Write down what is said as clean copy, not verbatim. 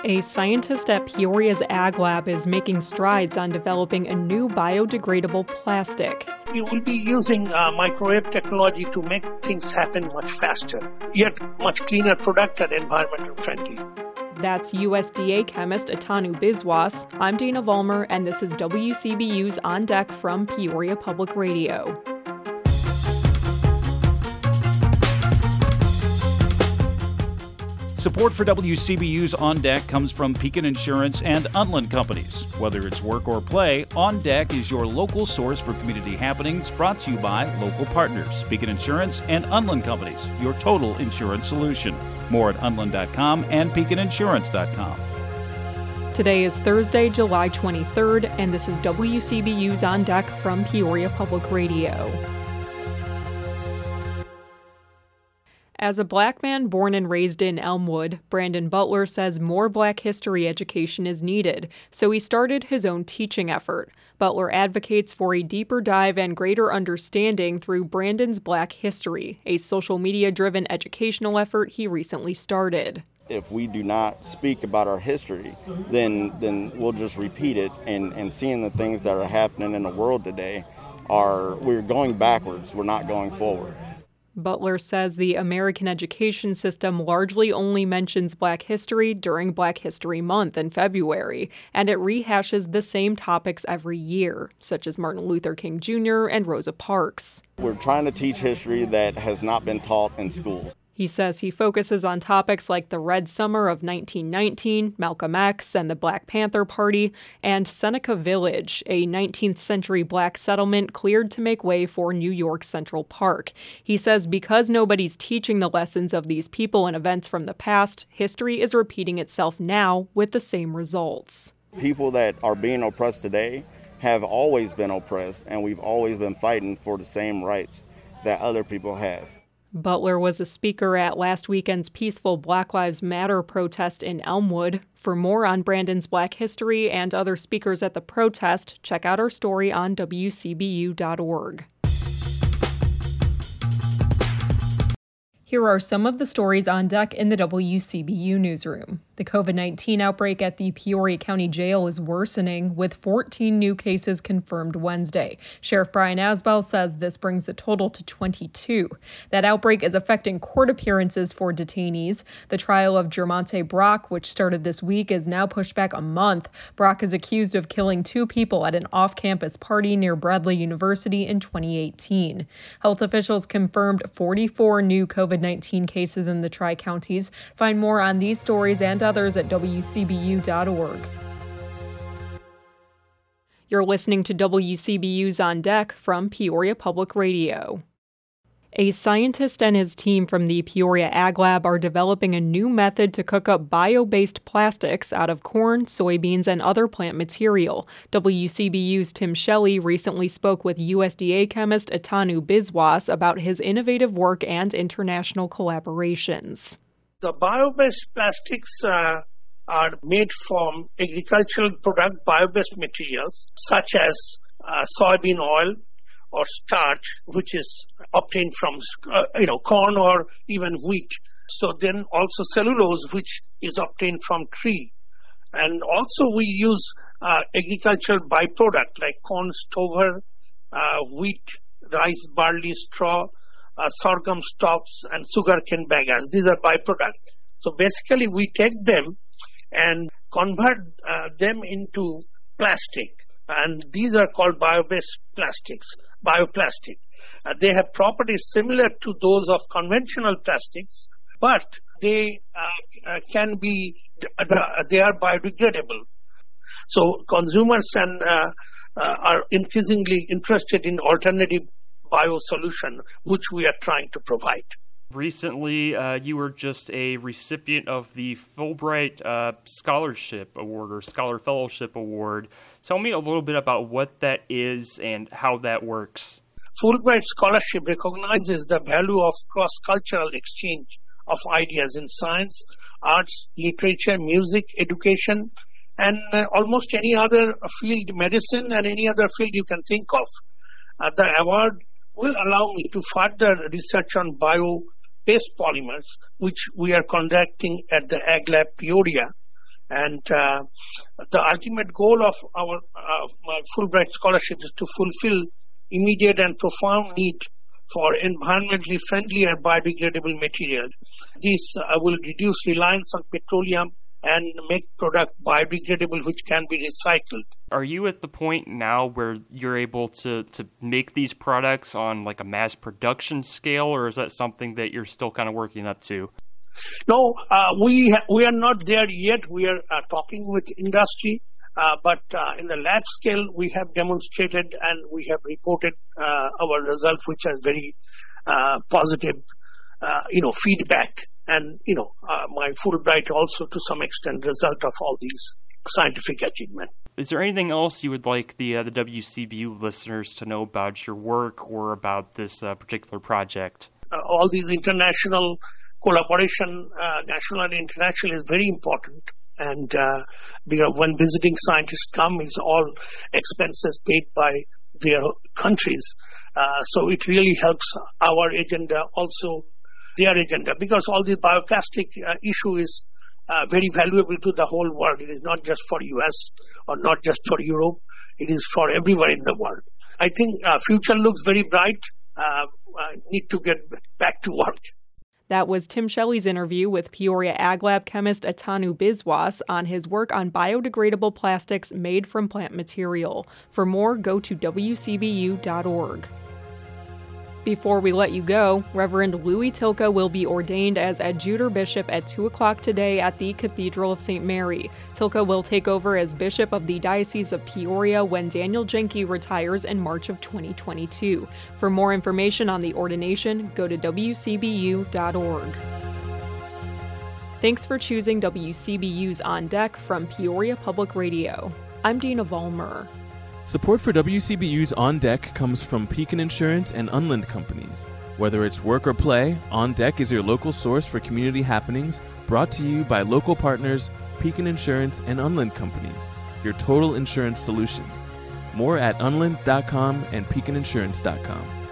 A scientist at Peoria's Ag Lab is making strides on developing a new biodegradable plastic. We will be using microwave technology to make things happen much faster, yet much cleaner product and environmental friendly. That's USDA chemist Atanu Biswas. I'm Dana Vollmer, and this is WCBU's On Deck from Peoria Public Radio. Support for WCBU's On Deck comes from Pekin Insurance and Unland Companies. Whether it's work or play, On Deck is your local source for community happenings, brought to you by local partners. Pekin Insurance and Unland Companies, your total insurance solution. More at unland.com and pekininsurance.com. Today is Thursday, July 23rd, and this is WCBU's On Deck from Peoria Public Radio. As a black man born and raised in Elmwood, Brandon Butler says more black history education is needed, so he started his own teaching effort. Butler advocates for a deeper dive and greater understanding through Brandon's Black History, a social media-driven educational effort he recently started. If we do not speak about our history, then we'll just repeat it, and seeing the things that are happening in the world today, we're going backwards, we're not going forward. Butler says the American education system largely only mentions Black history during Black History Month in February, and it rehashes the same topics every year, such as Martin Luther King Jr. and Rosa Parks. We're trying to teach history that has not been taught in schools. He says he focuses on topics like the Red Summer of 1919, Malcolm X and the Black Panther Party, and Seneca Village, a 19th century black settlement cleared to make way for New York Central Park. He says because nobody's teaching the lessons of these people and events from the past, history is repeating itself now with the same results. People that are being oppressed today have always been oppressed, and we've always been fighting for the same rights that other people have. Butler was a speaker at last weekend's peaceful Black Lives Matter protest in Elmwood. For more on Brandon's Black history and other speakers at the protest, check out our story on WCBU.org. Here are some of the stories on deck in the WCBU newsroom. The COVID-19 outbreak at the Peoria County Jail is worsening, with 14 new cases confirmed Wednesday. Sheriff Brian Asbell says this brings the total to 22. That outbreak is affecting court appearances for detainees. The trial of Jermonte Brock, which started this week, is now pushed back a month. Brock is accused of killing 2 people at an off-campus party near Bradley University in 2018. Health officials confirmed 44 new COVID-19 cases in the Tri-Counties. Find more on these stories and others at WCBU.org. You're listening to WCBU's On Deck from Peoria Public Radio. A scientist and his team from the Peoria Ag Lab are developing a new method to cook up bio-based plastics out of corn, soybeans, and other plant material. WCBU's Tim Shelley recently spoke with USDA chemist Atanu Biswas about his innovative work and international collaborations. The bio-based plastics are made from agricultural product bio-based materials such as soybean oil or starch, which is obtained from corn or even wheat. So then also cellulose, which is obtained from tree. And also we use agricultural byproduct like corn stover, wheat, rice, barley, straw, sorghum stalks, and sugarcane bagasse. These are byproducts. So basically we take them and convert them into plastic. And these are called bio-based plastics, bioplastic. They have properties similar to those of conventional plastics, but they they are biodegradable. So consumers are increasingly interested in alternative biosolution, which we are trying to provide. Recently, you were just a recipient of the Fulbright Scholarship Award or Scholar Fellowship Award. Tell me a little bit about what that is and how that works. Fulbright Scholarship recognizes the value of cross-cultural exchange of ideas in science, arts, literature, music, education, and almost any other field, medicine, and any other field you can think of. The award will allow me to further research on bio-based polymers, which we are conducting at the Ag Lab Peoria, And the ultimate goal of my Fulbright scholarship is to fulfill immediate and profound need for environmentally friendly and biodegradable materials. These will reduce reliance on petroleum and make product biodegradable, which can be recycled. Are you at the point now where you're able to make these products on like a mass production scale, or is that something that you're still kind of working up to? No, we are not there yet. We are talking with industry, but in the lab scale, we have demonstrated and we have reported our results, which has very positive, feedback. And, my Fulbright also to some extent result of all these scientific achievements. Is there anything else you would like the WCBU listeners to know about your work or about this particular project? All these international collaboration, national and international, is very important. And when visiting scientists come, is all expenses paid by their countries. So it really helps our agenda, also their agenda, because all the bioplastic issue is very valuable to the whole world. It is not just for US or not just for Europe. It is for everywhere in the world. I think future looks very bright. I need to get back to work. That was Tim Shelley's interview with Peoria Ag Lab chemist Atanu Biswas on his work on biodegradable plastics made from plant material. For more, go to wcbu.org. Before we let you go, Reverend Louis Tilka will be ordained as adjutor bishop at 2 o'clock today at the Cathedral of St. Mary. Tilka will take over as bishop of the Diocese of Peoria when Daniel Jenke retires in March of 2022. For more information on the ordination, go to wcbu.org. Thanks for choosing WCBU's On Deck from Peoria Public Radio. I'm Dina Vollmer. Support for WCBU's On Deck comes from Pekin Insurance and Unland Companies. Whether it's work or play, On Deck is your local source for community happenings, brought to you by local partners Pekin Insurance and Unland Companies, your total insurance solution. More at unland.com and pekininsurance.com.